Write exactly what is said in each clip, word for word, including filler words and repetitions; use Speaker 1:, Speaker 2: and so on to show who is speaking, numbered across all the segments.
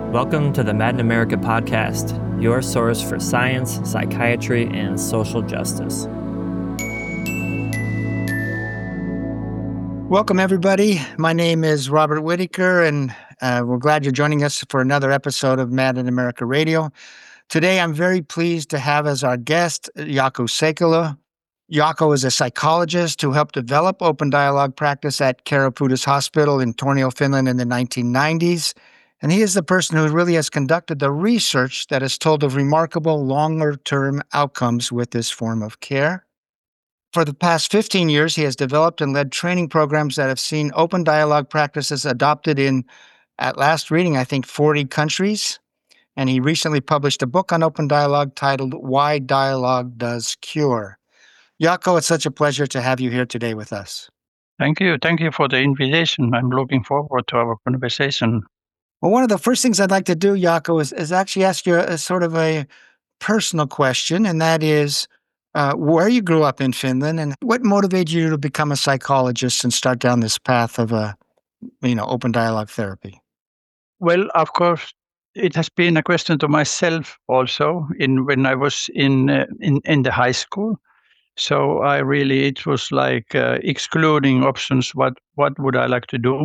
Speaker 1: Welcome to the Mad in America podcast, your source for science, psychiatry, and social justice.
Speaker 2: Welcome, everybody. My name is Robert Whitaker, and uh, we're glad you're joining us for another episode of Mad in America Radio. Today, I'm very pleased to have as our guest Jaakko Seikkala. Jaakko is a psychologist who helped develop open dialogue practice at Kerapudas Hospital in Tornio, Finland in the nineteen nineties. And he is the person who really has conducted the research that has told of remarkable longer-term outcomes with this form of care. For the past fifteen years, he has developed and led training programs that have seen open dialogue practices adopted in, at last reading, I think, forty countries. And he recently published a book on open dialogue titled Why Dialogue Does Cure. Jaakko, it's such a pleasure to have you here today with us.
Speaker 3: Thank you. Thank you for the invitation. I'm looking forward to our conversation.
Speaker 2: Well, one of the first things I'd like to do, Jaakko, is, is actually ask you a, a sort of a personal question, and that is uh, where you grew up in Finland and what motivated you to become a psychologist and start down this path of a, you know, open dialogue therapy?
Speaker 3: Well, of course, it has been a question to myself also in when I was in uh, in in the high school. So I really it was like uh, excluding options. What what would I like to do?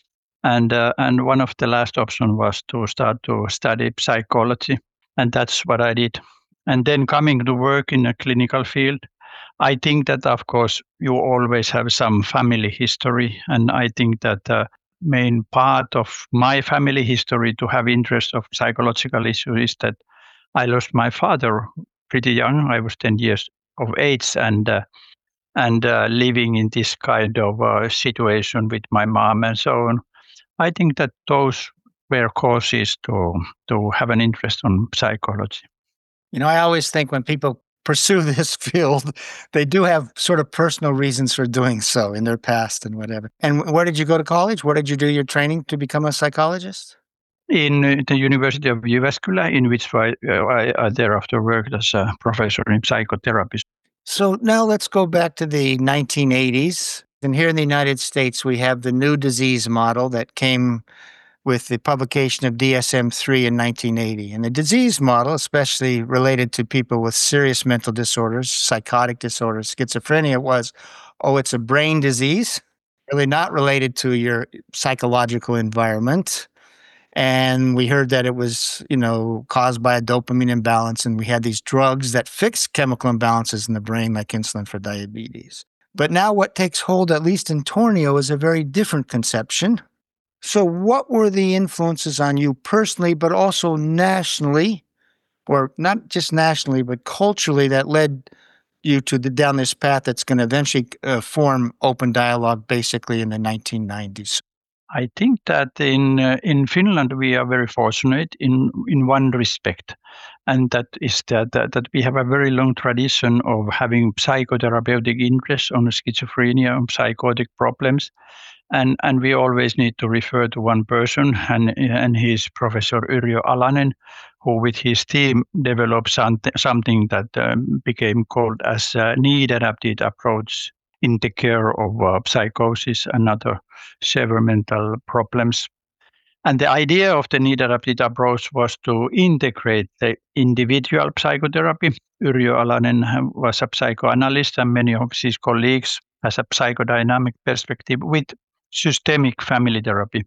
Speaker 3: And uh, and one of the last options was to start to study psychology, and that's what I did. And then coming to work in a clinical field, I think that of course you always have some family history, and I think that the main part of my family history to have interest of psychological issues is that I lost my father pretty young. I was ten years of age, and uh, and uh, living in this kind of uh, situation with my mom and so on. I think that those were causes to to have an interest on psychology.
Speaker 2: You know, I always think when people pursue this field, they do have sort of personal reasons for doing so in their past and whatever. And where did you go to college? Where did you do your training to become a psychologist?
Speaker 3: In uh, the University of Jyväskylä, in which I, uh, I, I thereafter worked as a professor in psychotherapy.
Speaker 2: So now let's go back to the nineteen eighties. And here in the United States, we have the new disease model that came with the publication of D S M three in nineteen eighty. And the disease model, especially related to people with serious mental disorders, psychotic disorders, schizophrenia, was, oh, it's a brain disease, really not related to your psychological environment. And we heard that it was, you know, caused by a dopamine imbalance. And we had these drugs that fix chemical imbalances in the brain, like insulin for diabetes. But now what takes hold, at least in Tornio, is a very different conception. So what were the influences on you personally, but also nationally, or not just nationally, but culturally, that led you to the, down this path that's going to eventually uh, form open dialogue basically in the nineteen nineties?
Speaker 3: I think that in uh, in Finland we are very fortunate in in one respect, and that is that, that that we have a very long tradition of having psychotherapeutic interest on schizophrenia and psychotic problems, and and we always need to refer to one person, and and he is Professor Yrjö Alanen, who with his team developed something something that um, became called as a need-adapted approach in the care of uh, psychosis and other severe mental problems. And the idea of the need-adapted approach was to integrate the individual psychotherapy. Yrjö Alanen was a psychoanalyst, and many of his colleagues has a psychodynamic perspective with systemic family therapy.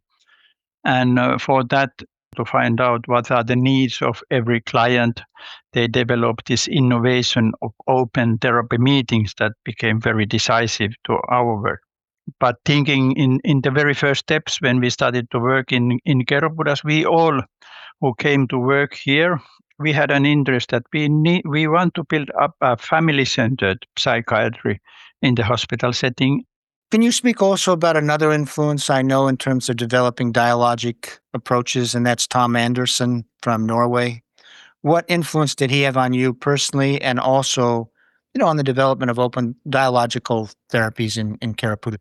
Speaker 3: And uh, for that, to find out what are the needs of every client, they developed this innovation of open therapy meetings that became very decisive to our work. But thinking in, in the very first steps when we started to work in, in Kerapudas, we all who came to work here, we had an interest that we need, we want to build up a family-centered psychiatry in the hospital setting.
Speaker 2: Can you speak also about another influence I know in terms of developing dialogic approaches, and that's Tom Anderson from Norway? What influence did he have on you personally, and also, you know, on the development of open dialogical therapies in, in Kerapudas?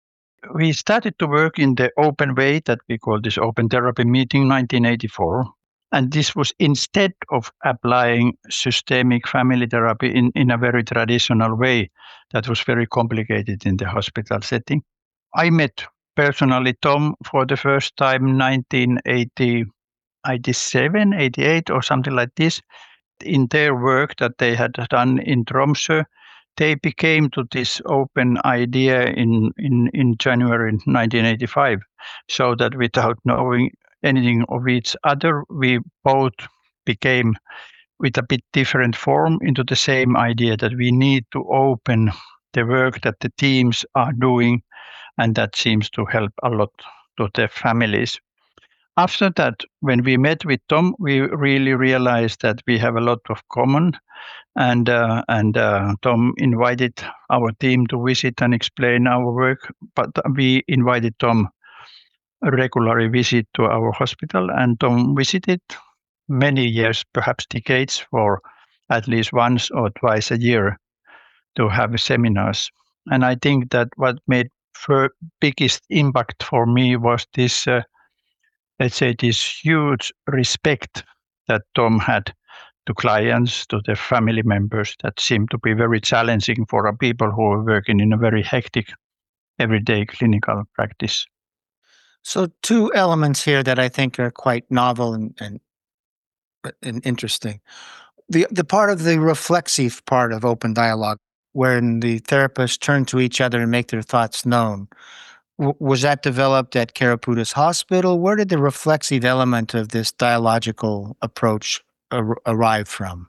Speaker 3: We started to work in the open way that we call this open therapy meeting in nineteen eighty-four. And this was instead of applying systemic family therapy in, in a very traditional way that was very complicated in the hospital setting. I met personally Tom for the first time in nineteen eighty, eighty-seven, eighty-eight or something like this, in their work that they had done in Tromsø, they became to this open idea in, in, in January nineteen eighty-five, so that without knowing anything of each other, we both became with a bit different form into the same idea that we need to open the work that the teams are doing, and that seems to help a lot to the families. After that, when we met with Tom, we really realized that we have a lot of common, and uh, and uh, Tom invited our team to visit and explain our work, but we invited Tom a regular visit to our hospital, and Tom visited many years, perhaps decades, for at least once or twice a year to have seminars. And I think that what made the biggest impact for me was this, uh, let's say, this huge respect that Tom had to clients, to their family members, that seemed to be very challenging for a people who are working in a very hectic, everyday clinical practice.
Speaker 2: So two elements here that I think are quite novel and, and, and interesting. The, the part of the reflexive part of open dialogue, wherein the therapists turn to each other and make their thoughts known. W- was that developed at Karapudas Hospital? Where did the reflexive element of this dialogical approach ar- arrive from?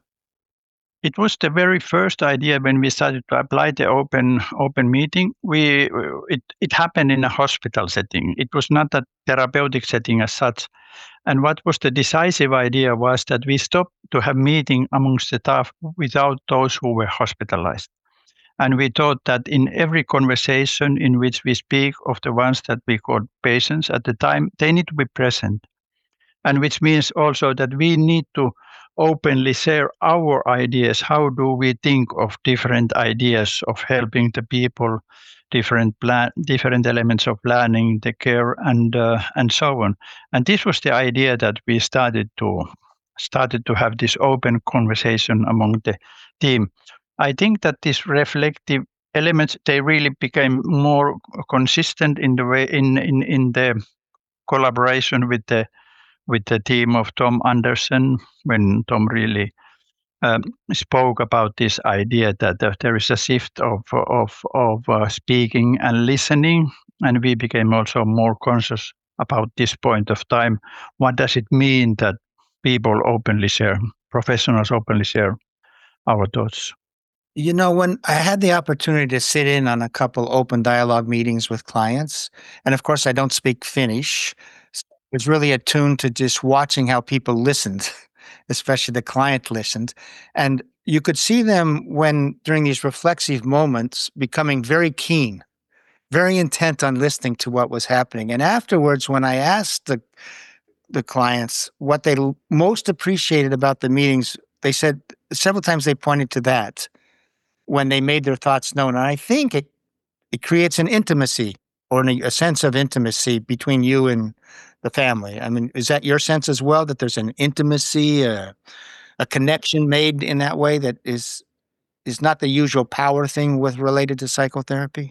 Speaker 3: It was the very first idea when we started to apply the open open meeting. We it, it happened in a hospital setting. It was not a therapeutic setting as such. And what was the decisive idea was that we stopped to have meeting amongst the staff without those who were hospitalized. And we thought that in every conversation in which we speak of the ones that we called patients at the time, they need to be present. And which means also that we need to openly share our ideas. How do we think of different ideas of helping the people, different plan, different elements of planning, the care, and uh, and so on. And this was the idea that we started to started to have this open conversation among the team. I think that these reflective elements, they really became more consistent in the way in in, in the collaboration with the with the team of Tom Anderson, when Tom really um, spoke about this idea that uh, there is a shift of of of uh, speaking and listening, and we became also more conscious about this point of time. What does it mean that people openly share, professionals openly share our thoughts?
Speaker 2: You know, when I had the opportunity to sit in on a couple open dialogue meetings with clients, and of course I don't speak Finnish, so I was really attuned to just watching how people listened, especially the client listened. And you could see them when, during these reflexive moments, becoming very keen, very intent on listening to what was happening. And afterwards, when I asked the the clients what they l- most appreciated about the meetings, they said several times they pointed to that when they made their thoughts known. And I think it, it creates an intimacy or an, a sense of intimacy between you and the family. I mean, is that your sense as well, that there's an intimacy, a, a connection made in that way that is is not the usual power thing with related to psychotherapy?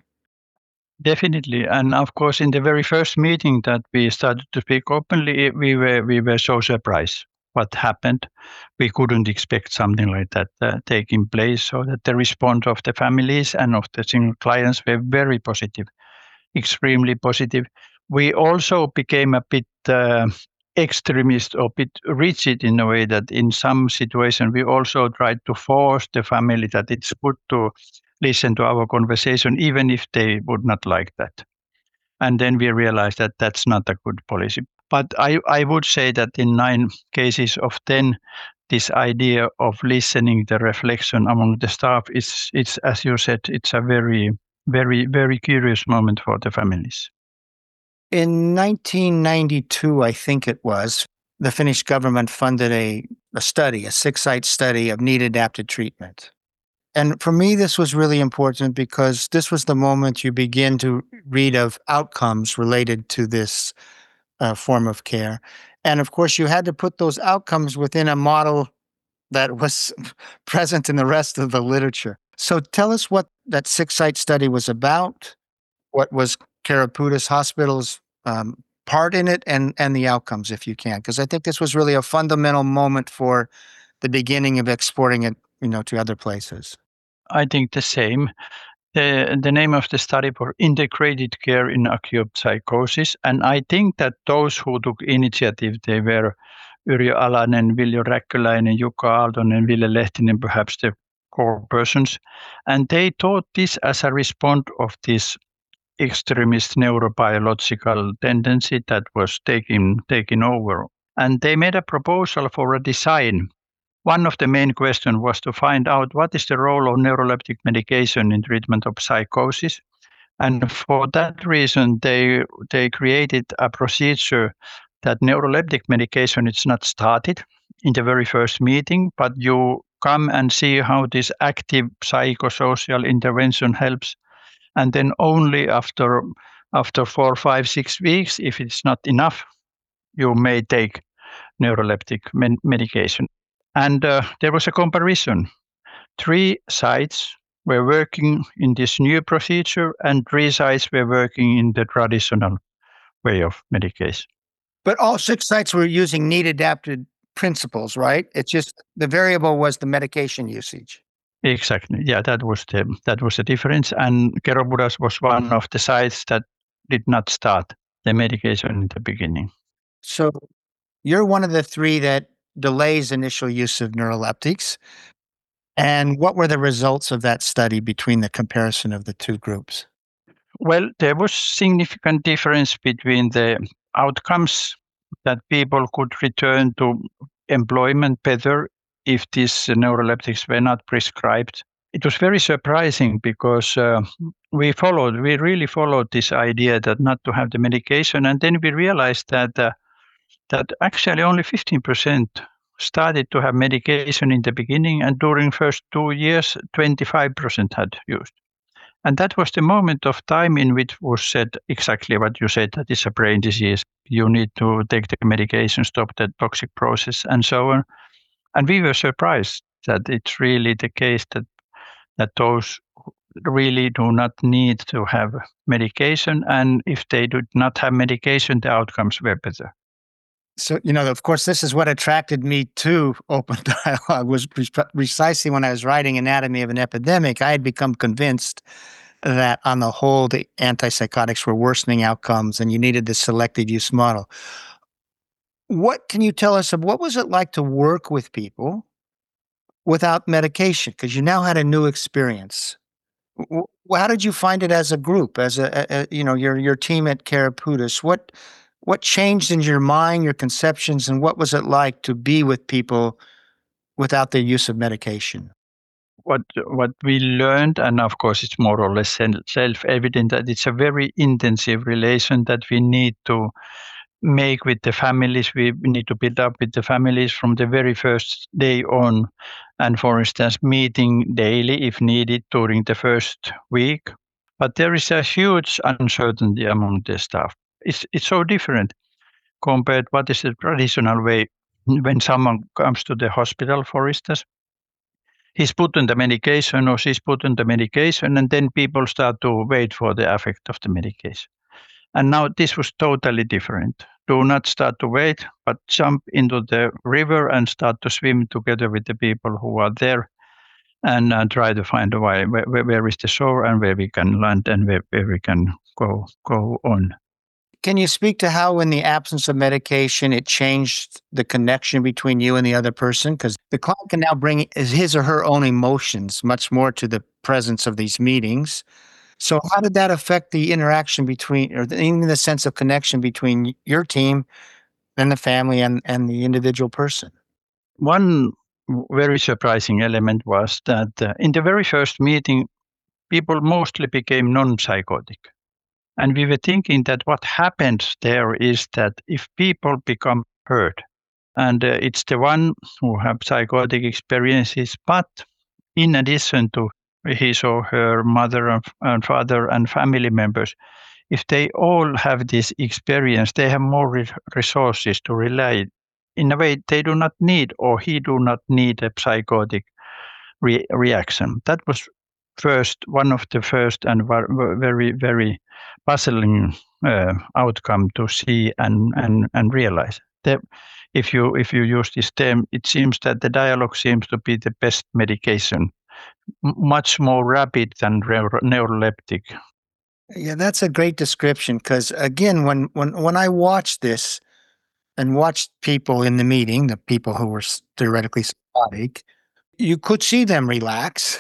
Speaker 3: Definitely, and of course, in the very first meeting that we started to speak openly, we were we were so surprised what happened. We couldn't expect something like that uh, taking place. So that the response of the families and of the single clients were very positive, extremely positive. We also became a bit uh, extremist or a bit rigid in a way that in some situation we also tried to force the family that it's good to listen to our conversation, even if they would not like that. And then we realized that that's not a good policy. But I, I would say that in nine cases of ten, this idea of listening, the reflection among the staff is, it's as you said, it's a very, very, very curious moment for the families.
Speaker 2: In nineteen ninety-two, I think it was, the Finnish government funded a, a study, a six-site study of need-adapted treatment. And for me, this was really important because this was the moment you begin to read of outcomes related to this uh, form of care. And of course, you had to put those outcomes within a model that was present in the rest of the literature. So tell us what that six-site study was about, what was Karapudas Hospital's um, part in it and, and the outcomes if you can? Because I think this was really a fundamental moment for the beginning of exporting it, you know, to other places.
Speaker 3: I think the same. The, the name of the study was Integrated Care in Acute Psychosis. And I think that those who took initiative, they were Yrjö Alanen, Viljo Räkköläinen, Jukka Aaltonen, Ville Lehtinen, perhaps the core persons. And they thought this as a response of this extremist neurobiological tendency that was taking, taking over. And they made a proposal for a design. One of the main questions was to find out what is the role of neuroleptic medication in treatment of psychosis. And for that reason, they, they created a procedure that neuroleptic medication is not started in the very first meeting, but you come and see how this active psychosocial intervention helps. And then only after, after four, five, six weeks, if it's not enough, you may take neuroleptic men- medication. And uh, there was a comparison. Three sites were working in this new procedure and three sites were working in the traditional way of medication.
Speaker 2: But all six sites were using need-adapted principles, right? It's just the variable was the medication usage.
Speaker 3: Exactly. Yeah, that was the that was the difference. And Kerobudas was one of the sites that did not start the medication in the beginning.
Speaker 2: So you're one of the three that delays initial use of neuroleptics. And what were the results of that study between the comparison of the two groups?
Speaker 3: Well, there was significant difference between the outcomes that people could return to employment better if these neuroleptics were not prescribed. It was very surprising because uh, we followed, we really followed this idea that not to have the medication. And then we realized that uh, that actually only fifteen percent started to have medication in the beginning, and during first two years, twenty-five percent had used. And that was the moment of time in which was said exactly what you said, that it's a brain disease. You need to take the medication, stop the toxic process, and so on. And we were surprised that it's really the case that that those really do not need to have medication. And if they did not have medication, the outcomes were better.
Speaker 2: So, you know, of course, this is what attracted me to open dialogue was pre- precisely when I was writing Anatomy of an Epidemic, I had become convinced that on the whole, the antipsychotics were worsening outcomes and you needed the selective use model. What can you tell us of what was it like to work with people without medication? Because you now had a new experience. How did you find it as a group, as a, a you know, your your team at Kerobudas? What What changed in your mind, your conceptions, and what was it like to be with people without the use of medication?
Speaker 3: What what we learned, and of course it's more or less self-evident, that it's a very intensive relation that we need to make with the families. We need to build up with the families from the very first day on. And for instance, meeting daily if needed during the first week. But there is a huge uncertainty among the staff. It's, it's so different compared what is the traditional way when someone comes to the hospital, for instance. He's put on the medication or she's put on the medication, and then people start to wait for the effect of the medication. And now this was totally different. Do not start to wait, but jump into the river and start to swim together with the people who are there and uh, try to find a way where, where is the shore and where we can land and where, where we can go go on.
Speaker 2: Can you speak to how, in the absence of medication, it changed the connection between you and the other person? Because the client can now bring his or her own emotions much more to the presence of these meetings. So how did that affect the interaction between, or the, even the sense of connection between your team and the family and, and the individual person?
Speaker 3: One very surprising element was that uh, in the very first meeting, people mostly became non-psychotic. And we were thinking that what happens there is that if people become hurt, and uh, it's the one who have psychotic experiences, but in addition to his or her mother and, and father and family members, if they all have this experience, they have more re- resources to rely. In a way, they do not need, or he do not need a psychotic re- reaction. That was first, one of the first and very, very puzzling uh, outcome to see and and and realize. The, if you if you use this term, it seems that the dialogue seems to be the best medication, M- much more rapid than neuro- neuroleptic.
Speaker 2: Yeah, that's a great description because again, when when when I watched this and watched people in the meeting, the people who were s- theoretically psychotic, you could see them relax.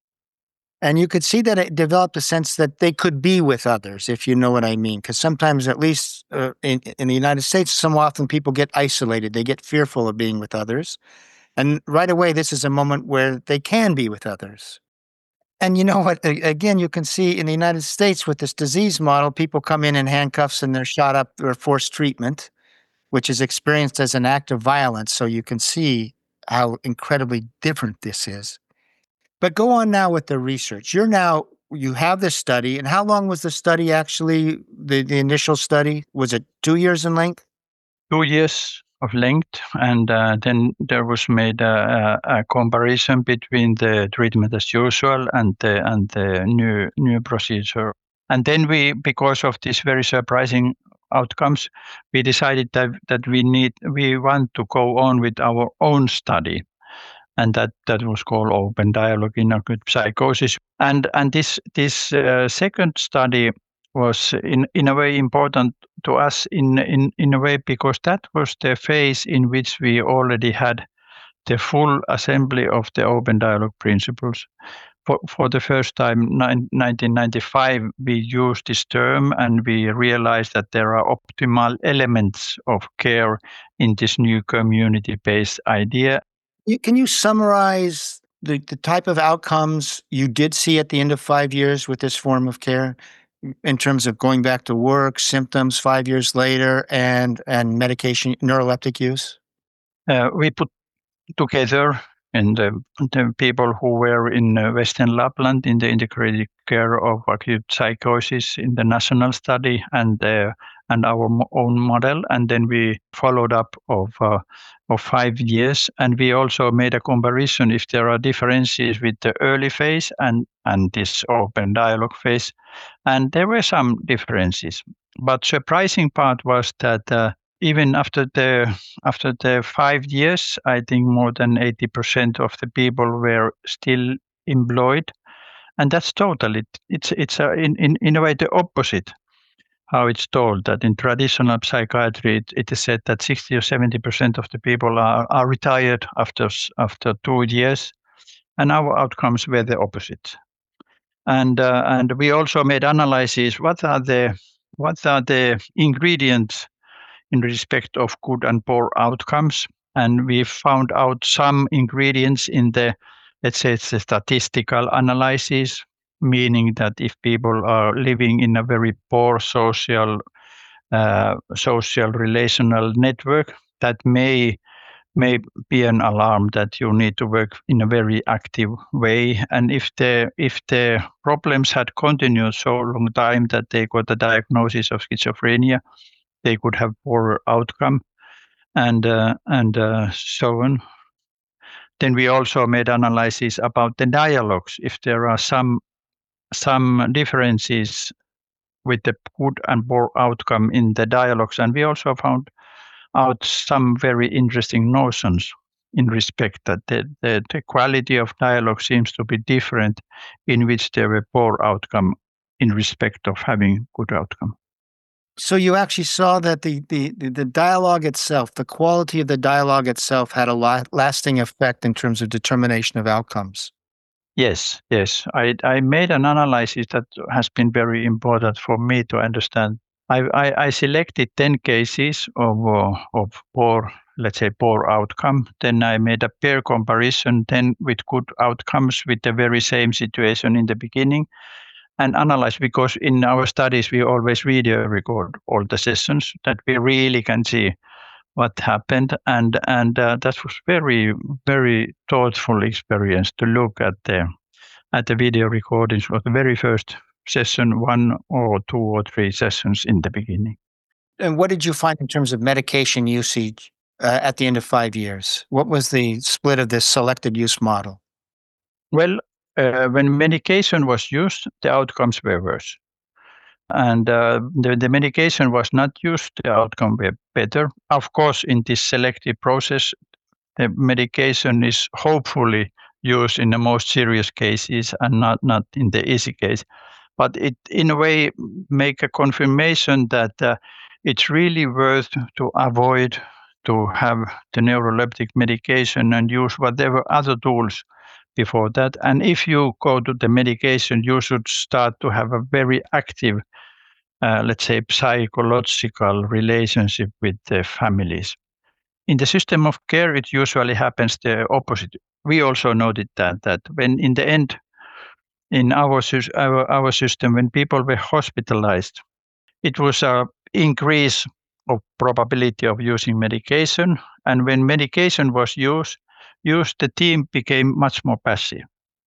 Speaker 2: And you could see that it developed a sense that they could be with others, if you know what I mean. Because sometimes, at least uh, in, in the United States, some often people get isolated. They get fearful of being with others. And right away, this is a moment where they can be with others. And you know what? A- Again, you can see in the United States with this disease model, people come in in handcuffs and they're shot up or forced treatment, which is experienced as an act of violence. So you can see how incredibly different this is. But go on now with the research. You're now you have this study, and how long was the study actually? The the initial study, was it two years in length?
Speaker 3: Two years of length, and uh, then there was made a, a, a comparison between the treatment as usual and the and the new new procedure. And then we, because of these very surprising outcomes, we decided that that we need we want to go on with our own study, and that that was called Open Dialogue in Acute Psychosis. And and this this uh, second study was in in a way important to us in in in a way because that was the phase in which we already had the full assembly of the Open Dialogue principles. For, for the first time, in nineteen ninety-five, we used this term and we realized that there are optimal elements of care in this new community-based idea.
Speaker 2: You, can you summarize the, the type of outcomes you did see at the end of five years with this form of care in terms of going back to work, symptoms five years later, and, and medication, neuroleptic use?
Speaker 3: Uh, we put together and the, the people who were in uh, Western Lapland in the integrated care of acute psychosis in the national study and uh, and our mo- own model, and then we followed up of uh, of five years, and we also made a comparison if there are differences with the early phase and and this open dialogue phase, and there were some differences. But surprising part was that. Uh, even after the after the five years, I think more than eighty percent of the people were still employed, and that's totally it's it's a, in, in in a way the opposite. How it's told that in traditional psychiatry, it, it is said that sixty or seventy percent of the people are, are retired after after two years, and our outcomes were the opposite. And uh, and we also made analyses. What are the what are the ingredients in respect of good and poor outcomes. And we found out some ingredients in the, let's say it's a statistical analysis, meaning that if people are living in a very poor social, uh, social relational network, that may may be an alarm that you need to work in a very active way. And if the if the problems had continued so long time that they got a diagnosis of schizophrenia, they could have poorer outcome, and uh, and uh, so on. Then we also made analysis about the dialogues. If there are some some differences with the good and poor outcome in the dialogues, and we also found out some very interesting notions in respect that the, the, the quality of dialogue seems to be different in which there were poor outcome in respect of having good outcome.
Speaker 2: So you actually saw that the, the, the the dialogue itself, the quality of the dialogue itself had a la- lasting effect in terms of determination of outcomes.
Speaker 3: Yes, yes. I, I made an analysis that has been very important for me to understand. I, I, I selected ten cases of, uh, of poor, let's say, poor outcome. Then I made a peer comparison then with good outcomes with the very same situation in the beginning and analyze, because in our studies we always video record all the sessions that we really can see what happened, and and uh, that was very very thoughtful experience to look at the at the video recordings of the very first session, one or two or three sessions in the beginning.
Speaker 2: And what did you find in terms of medication usage uh, at the end of five years? What was the split of this selected use model?
Speaker 3: Well, uh, when medication was used, the outcomes were worse. And uh, the, the medication was not used, the outcome were better. Of course, in this selective process, the medication is hopefully used in the most serious cases and not, not in the easy case. But it, in a way, make a confirmation that uh, it's really worth to avoid to have the neuroleptic medication and use whatever other tools before that. And if you go to the medication, you should start to have a very active, uh, let's say, psychological relationship with the families. In the system of care, it usually happens the opposite. We also noted that that when in the end, in our our, our system, when people were hospitalized, it was a increase of probability of using medication, and when medication was used, used the team became much more passive.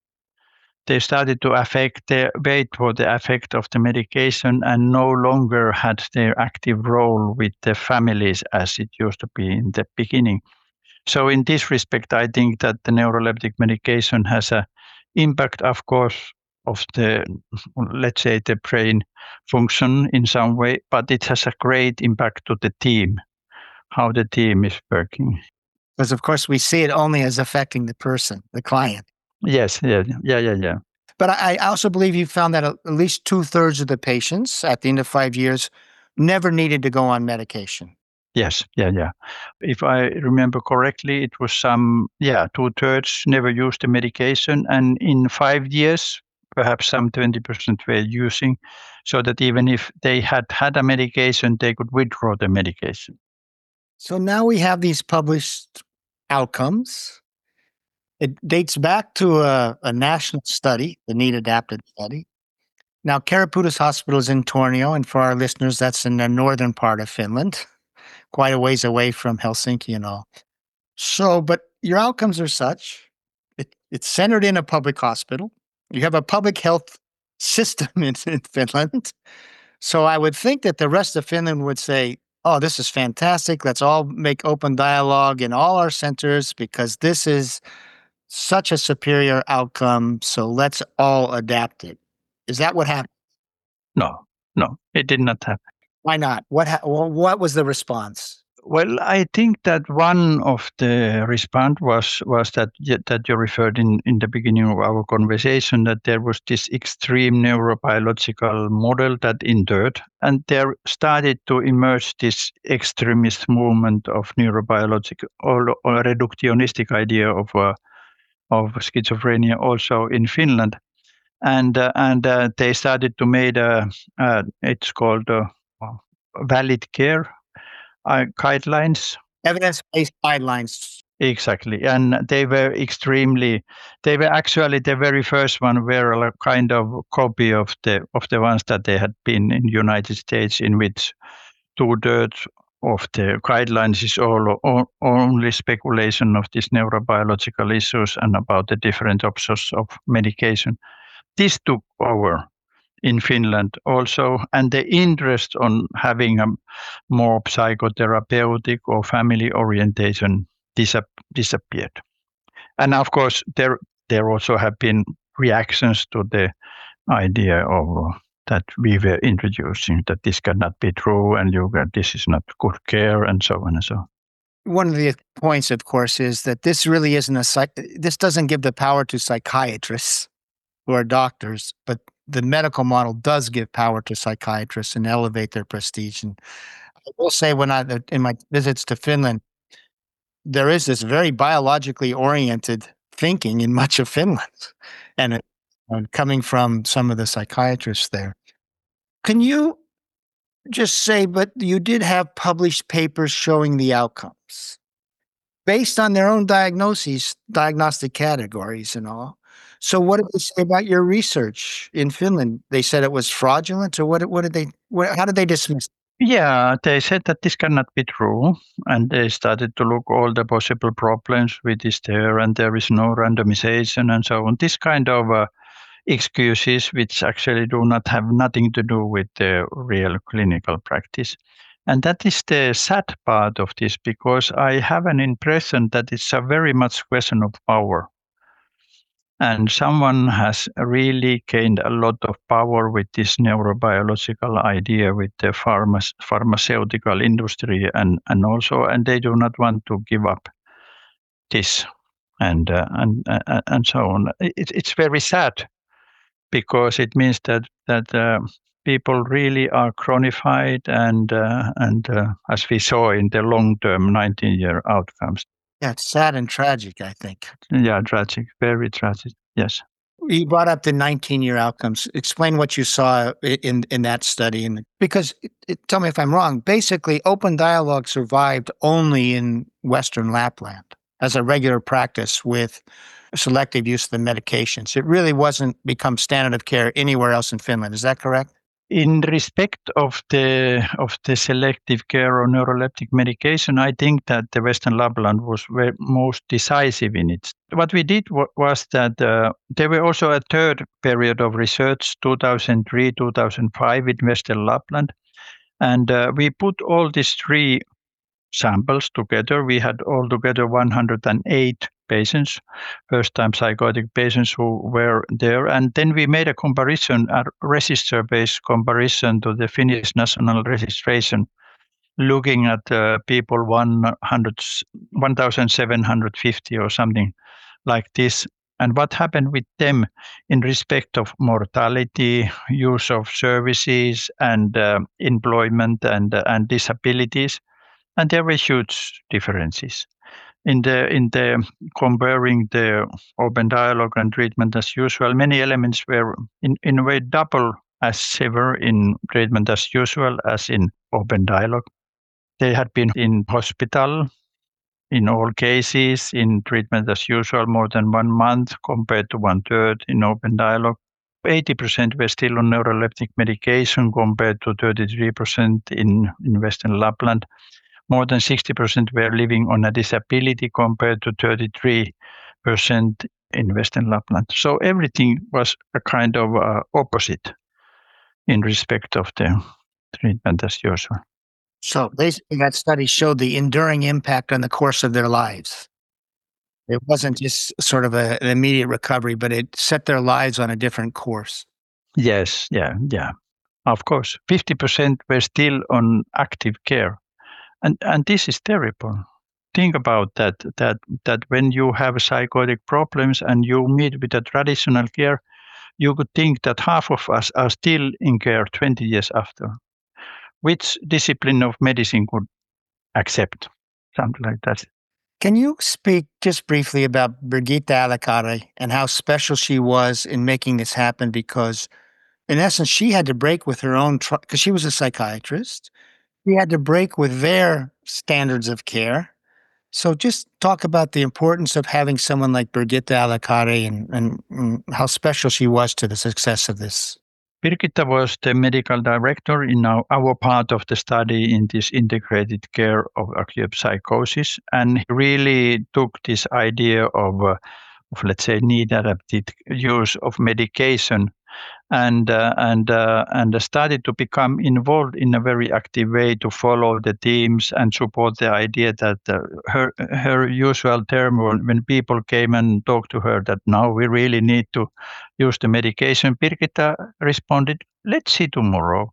Speaker 3: They started to affect the wait for the effect of the medication and no longer had their active role with the families as it used to be in the beginning. So in this respect, I think that the neuroleptic medication has a impact, of course, of the, let's say, the brain function in some way, but it has a great impact to the team, how the team is working.
Speaker 2: Because, of course, we see it only as affecting the person, the client.
Speaker 3: Yes, yeah, yeah, yeah, yeah.
Speaker 2: But I also believe you found that at least two-thirds of the patients at the end of five years never needed to go on medication.
Speaker 3: Yes, yeah, yeah. If I remember correctly, it was some, yeah, two-thirds never used the medication. And in five years, perhaps some twenty percent were using, so that even if they had had a medication, they could withdraw the medication.
Speaker 2: So now we have these published outcomes. It dates back to a, a national study, the NEET Adapted study. Now, Karapudas Hospital is in Tornio, and for our listeners, that's in the northern part of Finland, quite a ways away from Helsinki and all. So, but your outcomes are such, it, it's centered in a public hospital. You have a public health system in, in Finland. So I would think that the rest of Finland would say, oh, this is fantastic. Let's all make open dialogue in all our centers because this is such a superior outcome. So let's all adapt it. Is that what happened?
Speaker 3: No, no, it did not happen.
Speaker 2: Why not? What ha- well, what was the response?
Speaker 3: Well, I think that one of the response was was that that you referred in, in the beginning of our conversation, that there was this extreme neurobiological model that endured, and there started to emerge this extremist movement of neurobiological or, or reductionistic idea of uh, of schizophrenia also in Finland, and uh, and uh, they started to make a uh, it's called uh, valid care Uh, guidelines.
Speaker 2: Evidence-based guidelines.
Speaker 3: Exactly. And they were extremely, they were actually the very first one were a kind of copy of the of the ones that they had been in the United States, in which two-thirds of the guidelines is all, all only speculation of these neurobiological issues and about the different options of medication. This took over in Finland also, and the interest on having a more psychotherapeutic or family orientation disap- disappeared. And of course, there there also have been reactions to the idea of uh, that we were introducing, that this cannot be true, and you got, this is not good care, and so on and so on.
Speaker 2: One of the points, of course, is that this really isn't a psych. This doesn't give the power to psychiatrists who are doctors, but the medical model does give power to psychiatrists and elevate their prestige. And I will say, when I in my visits to Finland, there is this very biologically oriented thinking in much of Finland, and it, and coming from some of the psychiatrists there. Can you just say, but you did have published papers showing the outcomes based on their own diagnoses, diagnostic categories and all. So what did they say about your research in Finland? They said it was fraudulent, or what? What did they? What, how did they dismiss it?
Speaker 3: Yeah, they said that this cannot be true, and they started to look all the possible problems with this there, and there is no randomization and so on. This kind of uh, excuses, which actually do not have nothing to do with the real clinical practice. And that is the sad part of this, because I have an impression that it's a very much question of power. And someone has really gained a lot of power with this neurobiological idea with the pharma- pharmaceutical industry, and, and also, and they do not want to give up this, and uh, and uh, and so on. It, it's very sad, because it means that that uh, people really are chronified, and uh, and uh, as we saw in the long-term nineteen-year outcomes.
Speaker 2: Yeah, it's sad and tragic, I think.
Speaker 3: Yeah, tragic, very tragic. Yes.
Speaker 2: You brought up the nineteen-year outcomes. Explain what you saw in in that study, and because it, it, tell me if I'm wrong. Basically, open dialogue survived only in Western Lapland as a regular practice with selective use of the medications. It really wasn't become standard of care anywhere else in Finland. Is that correct?
Speaker 3: In respect of the of the selective care or neuroleptic medication, I think that the Western Lapland was very, most decisive in it. What we did w- was that uh, there were also a third period of research, two thousand three, two thousand five in Western Lapland, and uh, we put all these three samples together. We had altogether one hundred eight patients, first-time psychotic patients who were there. And then we made a comparison, a register-based comparison to the Finnish national registration, looking at uh, people one hundred, one thousand seven hundred fifty or something like this. And what happened with them in respect of mortality, use of services, and uh, employment, and, uh, and disabilities. And there were huge differences. In the in the comparing the open dialogue and treatment as usual, many elements were in, in a way double as severe in treatment as usual as in open dialogue. They had been in hospital in all cases in treatment as usual more than one month compared to one third in open dialogue. eighty percent were still on neuroleptic medication compared to thirty-three percent in, in Western Lapland. More than sixty percent were living on a disability compared to thirty-three percent in Western Lapland. So everything was a kind of uh, opposite in respect of the treatment as usual.
Speaker 2: So basically, that study showed the enduring impact on the course of their lives. It wasn't just sort of a, an immediate recovery, but it set their lives on a different course.
Speaker 3: Yes, yeah, yeah. Of course, fifty percent were still on active care. And and this is terrible. Think about that, that that when you have psychotic problems and you meet with a traditional care, you could think that half of us are still in care twenty years after. Which discipline of medicine could accept something like that?
Speaker 2: Can you speak just briefly about Birgitta Alikari and how special she was in making this happen? Because in essence, she had to break with her own, because she was a psychiatrist. She had to break with their standards of care. So just talk about the importance of having someone like Birgitta Alikari, and, and, and how special she was to the success of this.
Speaker 3: Birgitta was the medical director in our, our part of the study in this integrated care of acute psychosis, and he really took this idea of, uh, of let's say, need-adapted use of medication, and uh, and uh, and started to become involved in a very active way to follow the teams and support the idea that uh, her her usual term when people came and talked to her that now we really need to use the medication, Birgitta responded, "Let's see tomorrow."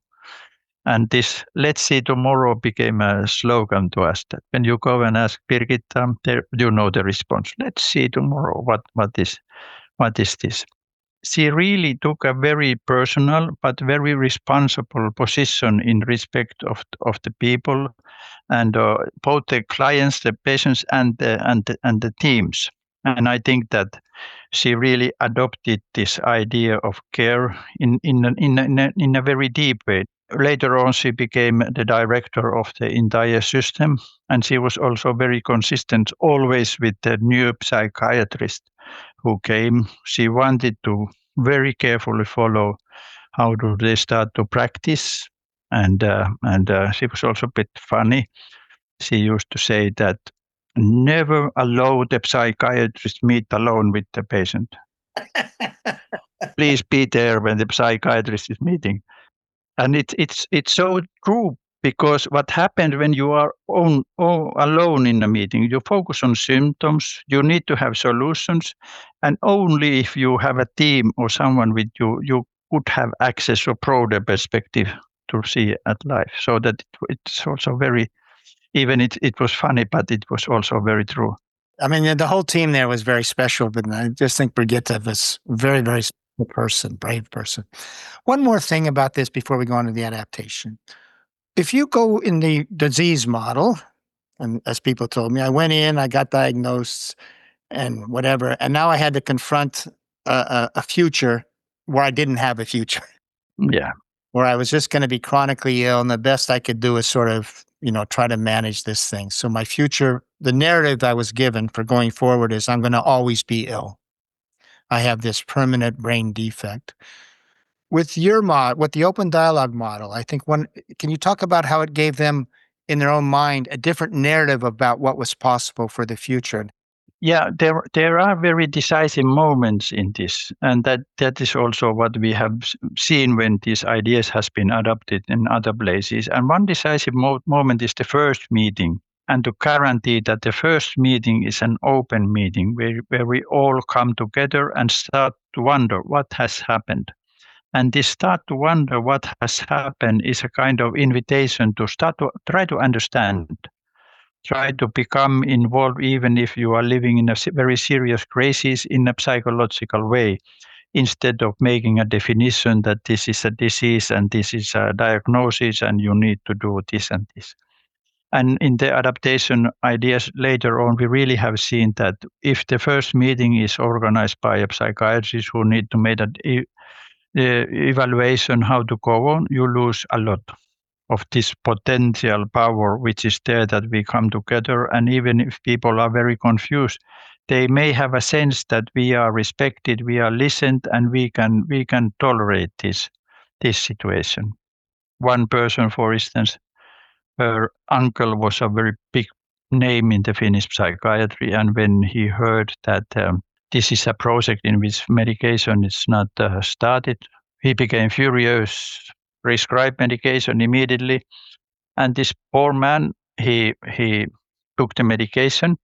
Speaker 3: And this "let's see tomorrow" became a slogan to us, that when you go and ask Birgitta, there, you know the response. Let's see tomorrow. What what is what is this? She really took a very personal but very responsible position in respect of of the people, and uh, both the clients, the patients, and the, and the, and the teams. And I think that she really adopted this idea of care in in a, in a, in a, in a very deep way. Later on, she became the director of the entire system, and she was also very consistent, always with the new psychiatrist who came. She wanted to very carefully follow how do they start to practice, and uh, and uh, she was also a bit funny. She used to say that never allow the psychiatrist meet alone with the patient. Please be there when the psychiatrist is meeting. And it's it's it's so true, Because what happened when you are on, all alone in a meeting, you focus on symptoms, you need to have solutions, and only if you have a team or someone with you, you could have access or broader perspective to see at life. So that it, it's also very, even it, it was funny, but it was also very true.
Speaker 2: I mean, the whole team there was very special, but I just think Brigitte was a very, very special person, brave person. One more thing about this before we go on to the adaptation. If you go in the disease model, and as people told me, I went in, I got diagnosed and whatever, and now I had to confront a, a, a future where I didn't have a future.
Speaker 3: Yeah.
Speaker 2: Where I was just going to be chronically ill, and the best I could do is sort of, you know, try to manage this thing. So my future, the narrative I was given for going forward is I'm going to always be ill. I have this permanent brain defect. With your mod, with the open dialogue model, I think one, can you talk about how it gave them in their own mind a different narrative about what was possible for the future?
Speaker 3: Yeah, there there are very decisive moments in this, and that, that is also what we have seen when these ideas has been adopted in other places. And one decisive mo- moment is the first meeting, and to guarantee that the first meeting is an open meeting where, where we all come together and start to wonder what has happened. And this start to wonder what has happened is a kind of invitation to start to try to understand. Try to become involved, even if you are living in a very serious crisis, in a psychological way, instead of making a definition that this is a disease and this is a diagnosis and you need to do this and this. And in the adaptation ideas later on, we really have seen that if the first meeting is organized by a psychiatrist who need to make an e- evaluation how to go on, you lose a lot of this potential power which is there, that we come together, and even if people are very confused, they may have a sense that we are respected, we are listened, and we can we can tolerate this this situation. One person, for instance, her uncle was a very big name in the Finnish psychiatry, and when he heard that um, this is a project in which medication is not uh, started, he became furious, prescribed medication immediately. And this poor man, he he took the medication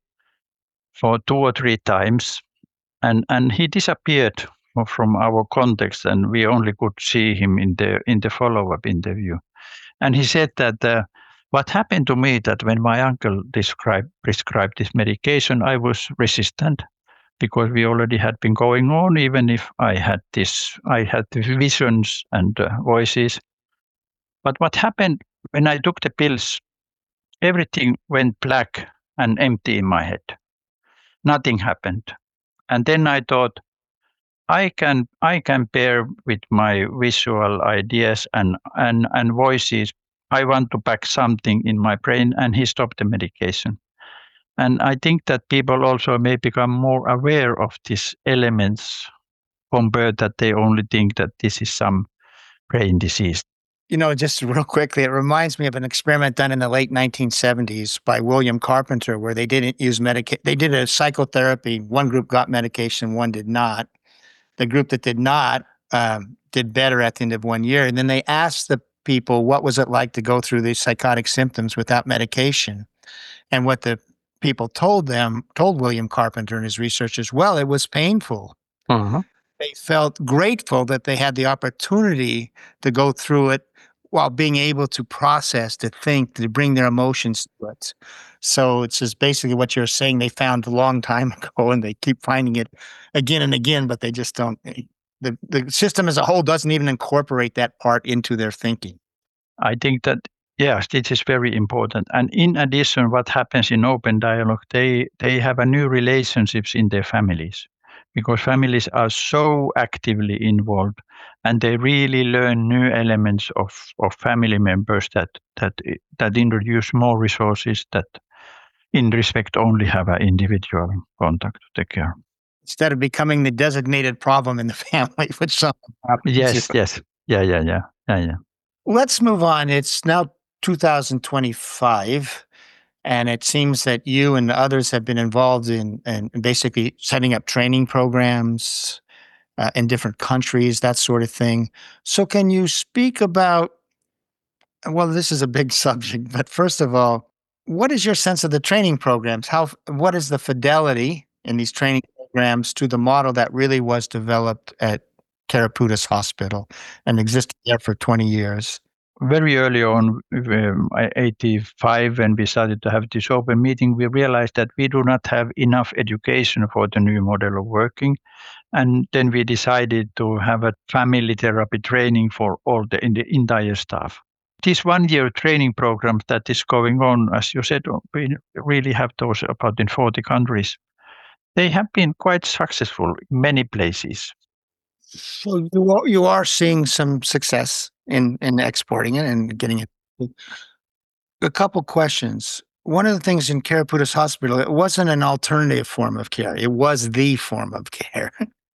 Speaker 3: for two or three times, and, and he disappeared from our context, and we only could see him in the in the follow-up interview. And he said that uh, what happened to me, that when my uncle described prescribed this medication, I was resistant because we already had been going on, even if I had this, I had the visions and uh, voices. But what happened when I took the pills? Everything went black and empty in my head. Nothing happened. And then I thought, I can I can bear with my visual ideas and, and, and voices. I want to pack something in my brain, and he stopped the medication. And I think that people also may become more aware of these elements compared that they only think that this is some brain disease.
Speaker 2: You know, just real quickly, it reminds me of an experiment done in the late nineteen seventies by William Carpenter, where they didn't use medication. They did a psychotherapy. One group got medication, one did not. The group that did not um, did better at the end of one year. And then they asked the people, what was it like to go through these psychotic symptoms without medication? And what the people told them, told William Carpenter and his researchers, well, it was painful.
Speaker 3: Uh-huh.
Speaker 2: They felt grateful that they had the opportunity to go through it while being able to process, to think, to bring their emotions to it. So it's just basically what you're saying. They found a long time ago, and they keep finding it again and again, but they just don't. The, the system as a whole doesn't even incorporate that part into their thinking.
Speaker 3: I think that, yes, this is very important. And in addition, what happens in open dialogue, they, they have a new relationships in their families, because families are so actively involved, and they really learn new elements of, of family members that, that, that introduce more resources that in respect only have an individual contact to take care.
Speaker 2: Instead of becoming the designated problem in the family, which something happens.
Speaker 3: Yes, yes. Yeah, yeah, yeah, yeah, yeah.
Speaker 2: Let's move on. It's now two thousand twenty-five, and it seems that you and others have been involved in, in basically setting up training programs uh, in different countries, that sort of thing. So can you speak about Well, this is a big subject, but first of all, what is your sense of the training programs? How what is the fidelity in these training programs to the model that really was developed at Teraputis Hospital and existed there for twenty years?
Speaker 3: Very early on, um, eighty-five, when we started to have this open meeting, we realized that we do not have enough education for the new model of working. And then we decided to have a family therapy training for all the, in the entire staff. This one-year training program that is going on, as you said, we really have those about in forty countries. They have been quite successful in many places.
Speaker 2: So you are, you are seeing some success in, in exporting it and getting it. A couple questions. One of the things in Teraputis Hospital, it wasn't an alternative form of care. It was the form of care.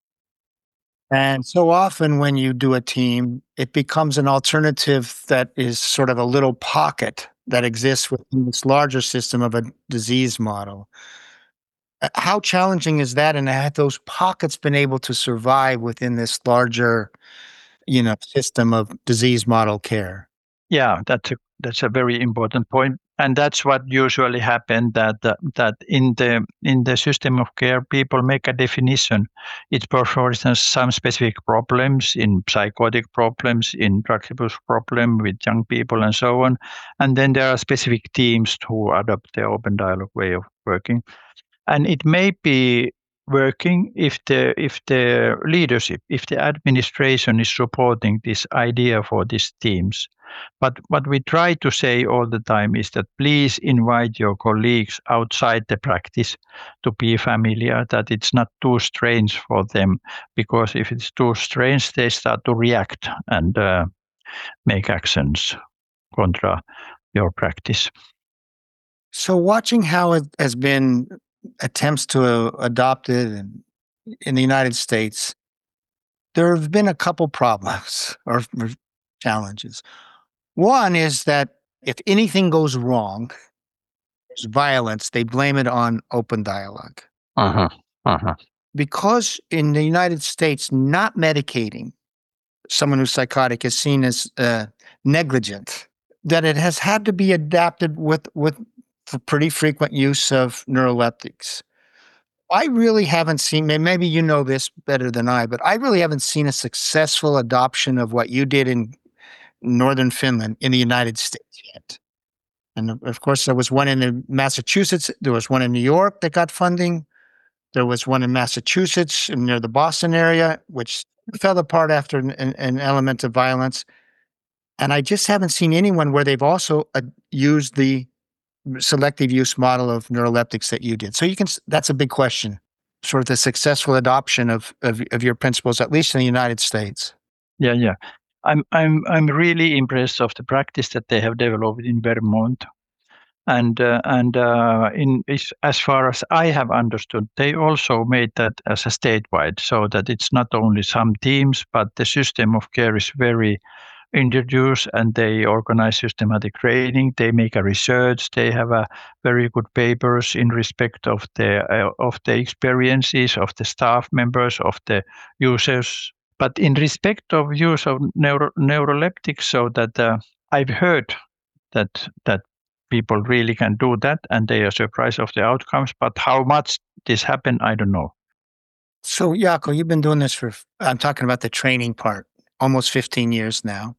Speaker 2: And so often when you do a team, it becomes an alternative that is sort of a little pocket that exists within this larger system of a disease model. Uh, How challenging is that? And have those pockets been able to survive within this larger, you know, system of disease model care?
Speaker 3: Yeah, that's a that's a very important point, and that's what usually happens. That uh, that in the in the system of care, people make a definition. It's for, for instance, some specific problems in psychotic problems, in drug abuse problem with young people, and so on. And then there are specific teams who adopt the open dialogue way of working, and it may be working if the if the leadership, if the administration is supporting this idea for these teams. But what we try to say all the time is that please invite your colleagues outside the practice to be familiar, that it's not too strange for them, because if it's too strange, they start to react and uh, make actions contra your practice.
Speaker 2: So watching how it has been attempts to uh, adopt it in, in the United States, there have been a couple problems or, or challenges. One is that if anything goes wrong, there's violence, they blame it on open dialogue.
Speaker 3: Uh-huh. Uh-huh.
Speaker 2: Because in the United States, not medicating someone who's psychotic is seen as uh, negligent, that it has had to be adapted with, with for pretty frequent use of neuroleptics. I really haven't seen, may- maybe you know this better than I, but I really haven't seen a successful adoption of what you did in northern Finland in the United States yet. And of- of course, there was one in uh, Massachusetts, there was one in New York that got funding. There was one in Massachusetts near the Boston area, which fell apart after an, an, an element of violence. And I just haven't seen anyone where they've also uh, used the selective use model of neuroleptics that you did. So you can, s- that's a big question, sort of the successful adoption of, of, of your principles, at least in the United States.
Speaker 3: Yeah, yeah. I'm I'm I'm really impressed of the practice that they have developed in Vermont. And uh, and uh, in is, as far as I have understood, they also made that as a statewide, so that it's not only some teams, but the system of care is very introduced, and they organize systematic training. They make a research. They have a very good papers in respect of the uh, of the experiences of the staff members, of the users. But in respect of use of neuro, neuroleptics, so that uh, I've heard that that people really can do that and they are surprised of the outcomes. But how much this happened, I don't know.
Speaker 2: So, Jaakko, you've been doing this for, I'm talking about the training part, almost fifteen years now.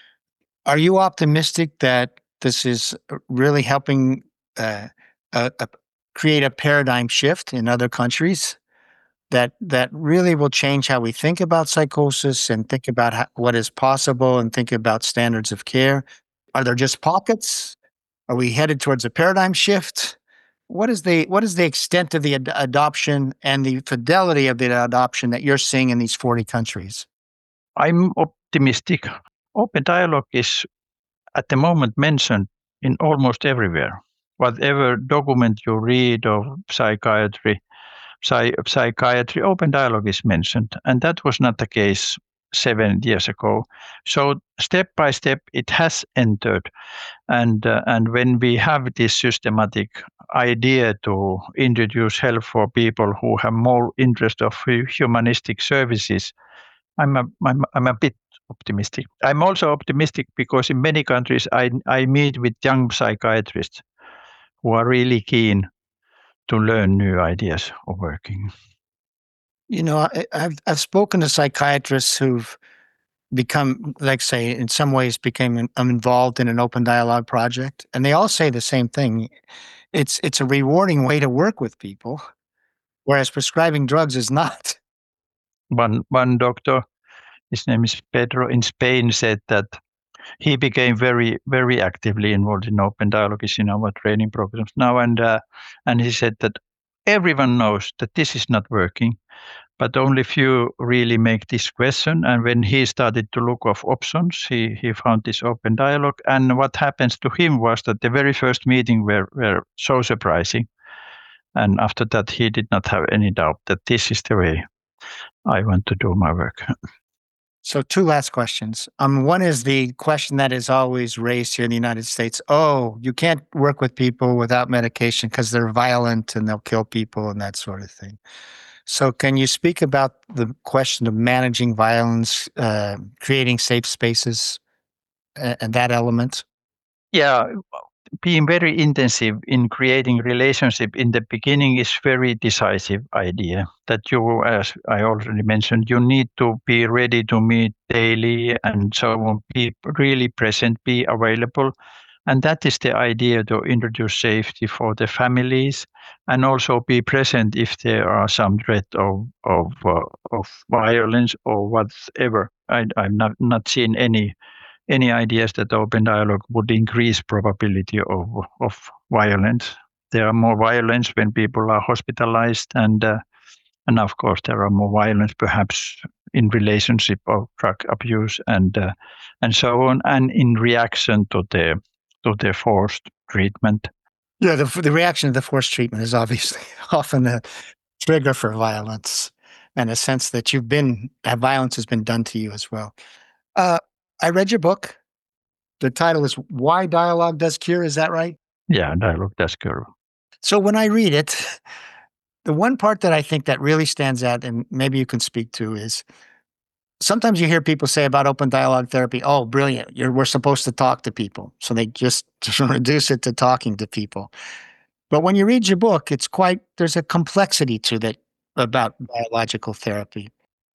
Speaker 2: Are you optimistic that this is really helping uh, uh, uh, create a paradigm shift in other countries that that really will change how we think about psychosis and think about how, what is possible and think about standards of care? Are there just pockets? Are we headed towards a paradigm shift? What is the what is the extent of the ad- adoption and the fidelity of the adoption that you're seeing in these forty countries?
Speaker 3: I'm optimistic. Open dialogue is at the moment mentioned in almost everywhere. Whatever document you read of psychiatry, psy- psychiatry, open dialogue is mentioned. And that was not the case seven years ago. So step by step, it has entered. And, uh, and when we have this systematic idea to introduce help for people who have more interest of hu- humanistic services, I'm a, I'm, I'm a bit optimistic. I'm also optimistic because in many countries I I meet with young psychiatrists who are really keen to learn new ideas of working.
Speaker 2: You know, I, I've I've spoken to psychiatrists who've become, like, say, in some ways became in, um, involved in an open dialogue project, and they all say the same thing. It's it's a rewarding way to work with people, whereas prescribing drugs is not.
Speaker 3: One one doctor, his name is Pedro in Spain, said that he became very very actively involved in open dialogues in our training programs now, and uh, and he said that everyone knows that this is not working, but only few really make this question. And when he started to look of options, he he found this open dialogue. And what happens to him was that the very first meeting were were so surprising, and after that he did not have any doubt that this is the way I want to do my work.
Speaker 2: So, two last questions. Um, one is the question that is always raised here in the United States. Oh, you can't work with people without medication because they're violent and they'll kill people and that sort of thing. So, can you speak about the question of managing violence, uh, creating safe spaces, uh, and that element?
Speaker 3: Yeah, being very intensive in creating relationship in the beginning is very decisive idea that you, as I already mentioned, you need to be ready to meet daily and so on, be really present, be available. And that is the idea to introduce safety for the families and also be present if there are some threat of of, uh, of violence or whatever. I, I've not, not seen any any ideas that open dialogue would increase probability of, of violence. There are more violence when people are hospitalized, and uh, and of course there are more violence perhaps in relationship of drug abuse and uh, and so on, and in reaction to the to the forced treatment.
Speaker 2: Yeah, the, the reaction to the forced treatment is obviously often a trigger for violence, and a sense that you've been, that violence has been done to you as well. Uh, I read your book. The title is Why Dialogue Does Cure. Is that right?
Speaker 3: Yeah, dialogue does cure.
Speaker 2: So when I read it, the one part that I think that really stands out, and maybe you can speak to, is sometimes you hear people say about open dialogue therapy, oh, brilliant, You're, we're supposed to talk to people. So they just reduce it to talking to people. But when you read your book, it's quite, there's a complexity to that about biological therapy.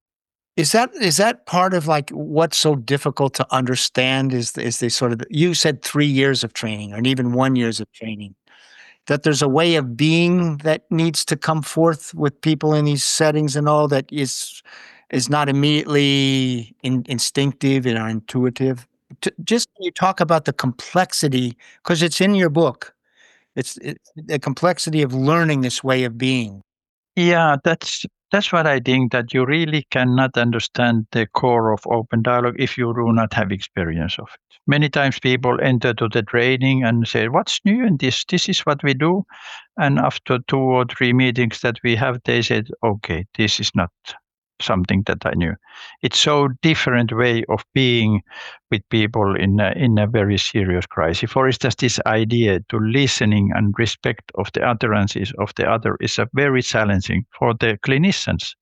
Speaker 2: Is that is that part of like what's so difficult to understand? Is is the sort of, you said three years of training, or even one years of training, that there's a way of being that needs to come forth with people in these settings and all that is is not immediately in, instinctive and or intuitive. T- just can you talk about the complexity, because it's in your book. It's it, the complexity of learning this way of being.
Speaker 3: Yeah, that's that's what I think, that you really cannot understand the core of open dialogue if you do not have experience of it. Many times people enter to the training and say, what's new in this? This is what we do. And after two or three meetings that we have, they said, okay, this is not something that I knew. It's so different way of being with people in a, in a very serious crisis. For instance, this idea to listening and respect of the utterances of the other is a very challenging for the clinicians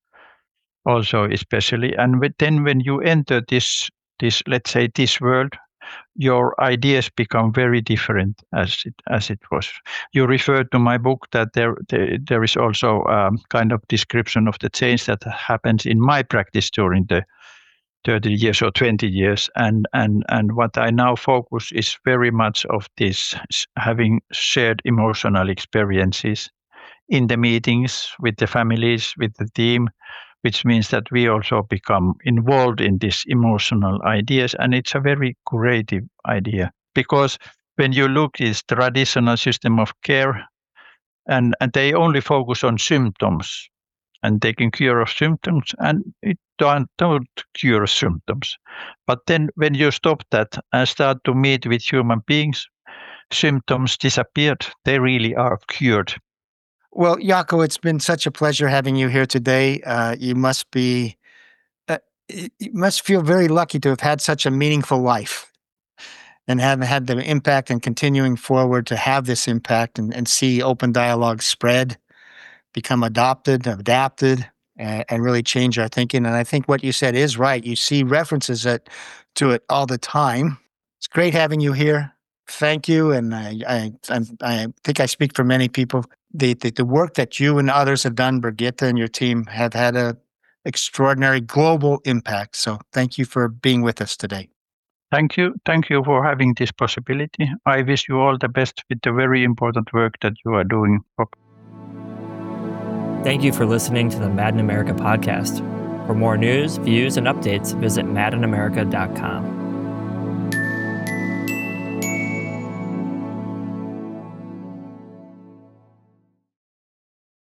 Speaker 3: also, especially. And then when you enter this this let's say this world, your ideas become very different as it as it was. You referred to my book that there there, there is also um, kind of description of the change that happens in my practice during the thirty years or twenty years, and and and what I now focus is very much of this having shared emotional experiences in the meetings with the families, with the team, which means that we also become involved in these emotional ideas. And it's a very creative idea, because when you look at this traditional system of care, and, and they only focus on symptoms and taking cure of symptoms, and it don't, don't cure symptoms. But then when you stop that and start to meet with human beings, symptoms disappeared. They really are cured.
Speaker 2: Well, Jaakko, it's been such a pleasure having you here today. Uh, you must be, uh, you must feel very lucky to have had such a meaningful life and have had the impact and continuing forward to have this impact and, and see open dialogue spread, become adopted, adapted, and, and really change our thinking. And I think what you said is right. You see references at, to it all the time. It's great having you here. Thank you. And I, I, I, I think I speak for many people. The, the, the work that you and others have done, Birgitta and your team, have had a extraordinary global impact. So thank you for being with us today.
Speaker 3: Thank you. Thank you for having this possibility. I wish you all the best with the very important work that you are doing.
Speaker 1: Thank you for listening to the Mad in America podcast. For more news, views, and updates, visit mad in america dot com.